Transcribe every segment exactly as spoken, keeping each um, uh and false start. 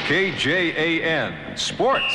K J A N Sports.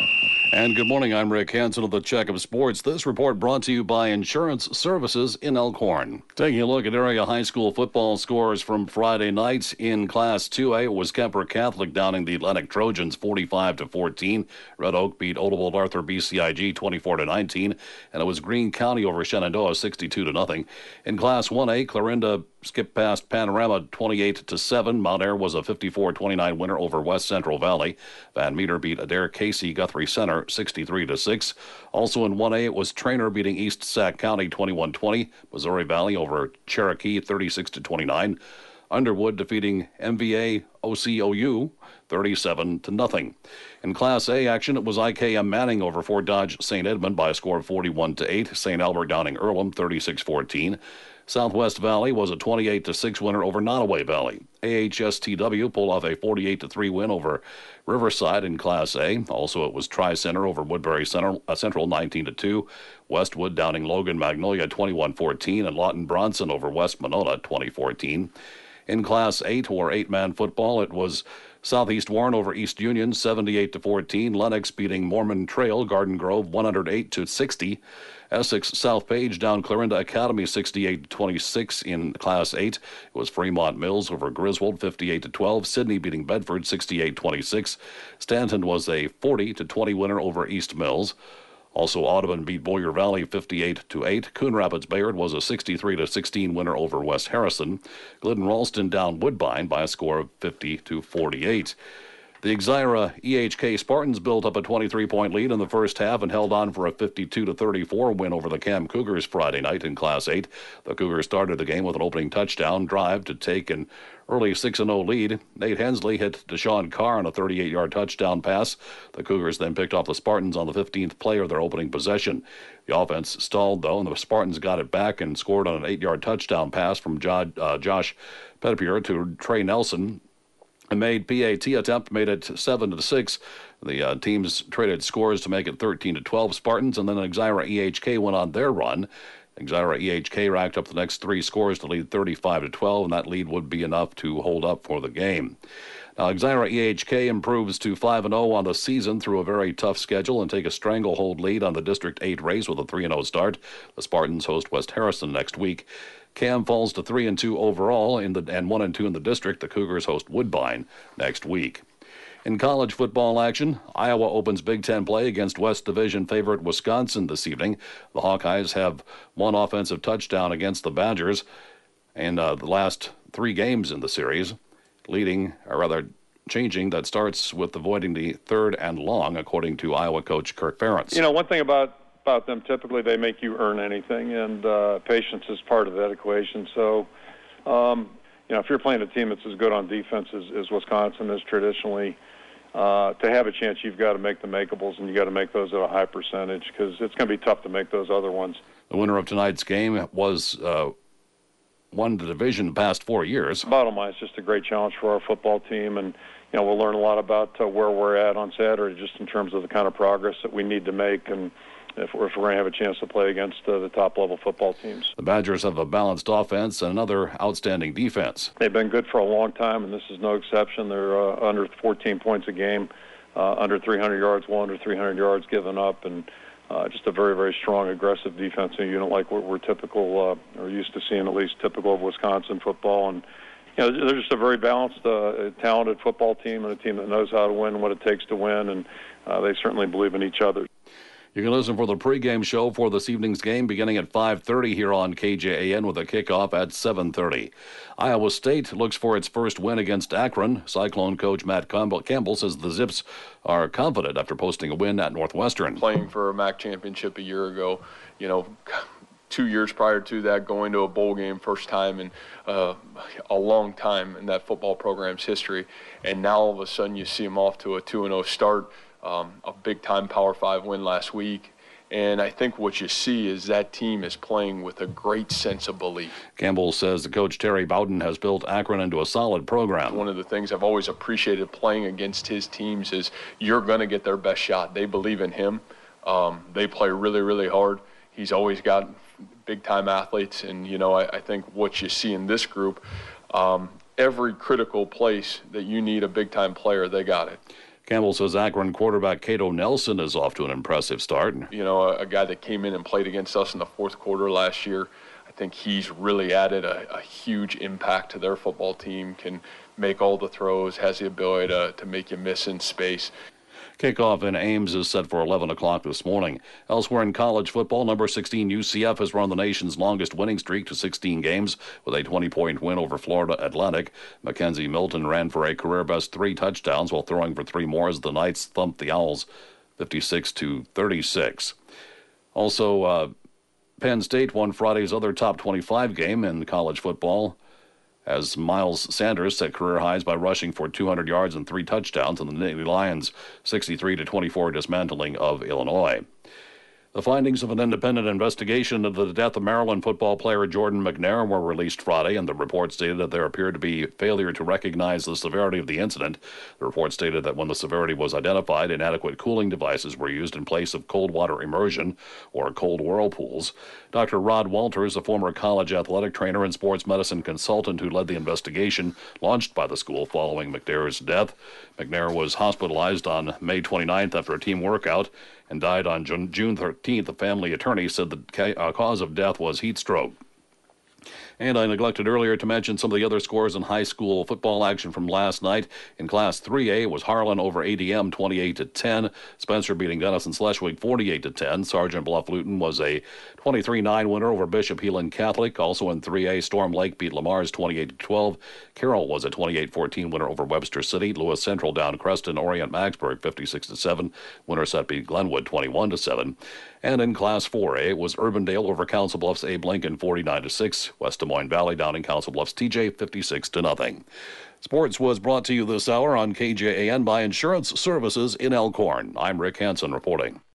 And good morning, I'm Rick Hansen of the Check of Sports. This report brought to you by Insurance Services in Elkhorn. Taking a look at area high school football scores from Friday night in Class two A, it was Kemper Catholic downing the Atlantic Trojans forty-five to fourteen. Red Oak beat Olduvall Arthur B C I G twenty-four to nineteen, and it was Greene County over Shenandoah sixty-two to nothing. In Class one A, Clarinda skipped past Panorama twenty-eight to seven. Mount Ayr was a fifty-four twenty-nine winner over West Central Valley. Van Meter beat Adair Casey Guthrie Center sixty-three to six. Also in one A, it was Trainer beating East Sac County twenty-one twenty. Missouri Valley over Cherokee thirty-six to twenty-nine. Underwood defeating M V A O C O U thirty-seven to nothing. In Class A action, it was I K M Manning over Fort Dodge Saint Edmund by a score of forty-one to eight. Saint Albert downing Earlham thirty-six fourteen. Southwest Valley was a twenty-eight to six winner over Nottoway Valley. A H S T W pulled off a forty-eight to three win over Riverside in Class A. Also, it was Tri-Center over Woodbury Center, uh, Central nineteen to two. Westwood downing Logan Magnolia twenty-one fourteen, and Lawton Bronson over West Monona twenty fourteen. In Class eight, or eight-man football, it was Southeast Warren over East Union seventy-eight to fourteen. Lennox beating Mormon Trail Garden Grove one hundred eight to sixty. Essex South Page down Clarinda Academy sixty-eight to twenty-six in Class eight. It was Fremont Mills over Griswold fifty-eight to twelve. Sydney beating Bedford sixty-eight twenty-six. Stanton was a forty to twenty winner over East Mills. Also, Audubon beat Boyer Valley fifty-eight to eight. Coon Rapids Bayard was a sixty-three to sixteen winner over West Harrison. Glidden Ralston down Woodbine by a score of fifty to forty-eight. The Exira E H K Spartans built up a twenty-three point lead in the first half and held on for a fifty-two to thirty-four win over the Cam Cougars Friday night in Class eight. The Cougars started the game with an opening touchdown drive to take an early six and oh lead. Nate Hensley hit Deshaun Carr on a thirty-eight yard touchdown pass. The Cougars then picked off the Spartans on the fifteenth play of their opening possession. The offense stalled, though, and the Spartans got it back and scored on an eight yard touchdown pass from Jo- uh, Josh Pettipier to Trey Nelson. And made P A T attempt, made it seven to six. The uh, teams traded scores to make it thirteen to twelve Spartans, and then Exira E H K went on their run. Exira E H K racked up the next three scores to lead thirty-five to twelve, and that lead would be enough to hold up for the game. Now, Exira E H K improves to five and oh on the season through a very tough schedule and take a stranglehold lead on the District eight race with a three and oh start. The Spartans host West Harrison next week. Cam falls to three and two overall in the and one and two in the district. The Cougars host Woodbine next week. In college football action, Iowa opens Big Ten play against West Division favorite Wisconsin this evening. The Hawkeyes have one offensive touchdown against the Badgers in uh, the last three games in the series, leading, or rather changing, that starts with avoiding the third and long, according to Iowa coach Kirk Ferentz. You know, one thing about about them, typically they make you earn anything, and uh, patience is part of that equation. So, um, you know, if you're playing a team that's as good on defense as, as Wisconsin is traditionally, uh, to have a chance, you've got to make the makeables, and you got to make those at a high percentage because it's going to be tough to make those other ones. The winner of tonight's game was uh, won the division the past four years. Bottom line, it's just a great challenge for our football team, and you know, we'll learn a lot about uh, where we're at on Saturday, just in terms of the kind of progress that we need to make, and if we're, if we're going to have a chance to play against uh, the top-level football teams. The Badgers have a balanced offense and another outstanding defense. They've been good for a long time, and this is no exception. They're uh, under fourteen points a game, uh, under three hundred yards, well under three hundred yards given up, and uh, just a very, very strong, aggressive defensive unit like what we're typical, uh, or used to seeing, at least typical of Wisconsin football. And you know, they're just a very balanced, uh, talented football team, and a team that knows how to win, what it takes to win, and uh, they certainly believe in each other. You can listen for the pregame show for this evening's game beginning at five thirty here on K J A N with a kickoff at seven thirty. Iowa State looks for its first win against Akron. Cyclone coach Matt Campbell says the Zips are confident after posting a win at Northwestern. Playing for a M A C championship a year ago, you know, two years prior to that, going to a bowl game first time in uh, a long time in that football program's history. And now all of a sudden you see them off to a two and oh start. Um, a big-time Power Five win last week. And I think what you see is that team is playing with a great sense of belief. Campbell says the coach Terry Bowden has built Akron into a solid program. One of the things I've always appreciated playing against his teams is you're going to get their best shot. They believe in him. Um, they play really, really hard. He's always got big-time athletes. And, you know, I, I think what you see in this group, um, every critical place that you need a big-time player, they got it. Campbell says Akron quarterback Cato Nelson is off to an impressive start. You know, a, a guy that came in and played against us in the fourth quarter last year, I think he's really added a, a huge impact to their football team, can make all the throws, has the ability to, to make you miss in space. Kickoff in Ames is set for eleven o'clock this morning. Elsewhere in college football, number sixteen U C F has run the nation's longest winning streak to sixteen games with a twenty-point win over Florida Atlantic. Mackenzie Milton ran for a career-best three touchdowns while throwing for three more as the Knights thumped the Owls fifty-six to thirty-six. Also, uh, Penn State won Friday's other top twenty-five game in college football, as Miles Sanders set career highs by rushing for two hundred yards and three touchdowns in the Nittany Lions' sixty-three to twenty-four dismantling of Illinois. The findings of an independent investigation into the death of Maryland football player Jordan McNair were released Friday, and the report stated that there appeared to be failure to recognize the severity of the incident. The report stated that when the severity was identified, inadequate cooling devices were used in place of cold water immersion or cold whirlpools. Doctor Rod Walters, a former college athletic trainer and sports medicine consultant who led the investigation launched by the school following McNair's death. McNair was hospitalized on May twenty-ninth after a team workout and died on June thirteenth. The family attorney said the ca- uh, cause of death was heat stroke. And I neglected earlier to mention some of the other scores in high school football action from last night. In Class three A, it was Harlan over A D M twenty-eight to ten. Spencer beating Denison Schleswig forty-eight to ten. Sergeant Bluff Luton was a twenty-three nine winner over Bishop Heelan Catholic. Also in three A, Storm Lake beat Lamar's twenty-eight to twelve. Carroll was a twenty-eight fourteen winner over Webster City. Lewis Central down Creston Orient Magsburg fifty-six to seven. Winterset beat Glenwood twenty-one to seven. And in Class four A, it was Urbandale over Council Bluffs Abe Lincoln forty-nine to six. West Des Moines Valley down in Council Bluffs T J fifty-six to nothing. Sports was brought to you this hour on K J A N by Insurance Services in Elkhorn. I'm Rick Hansen reporting.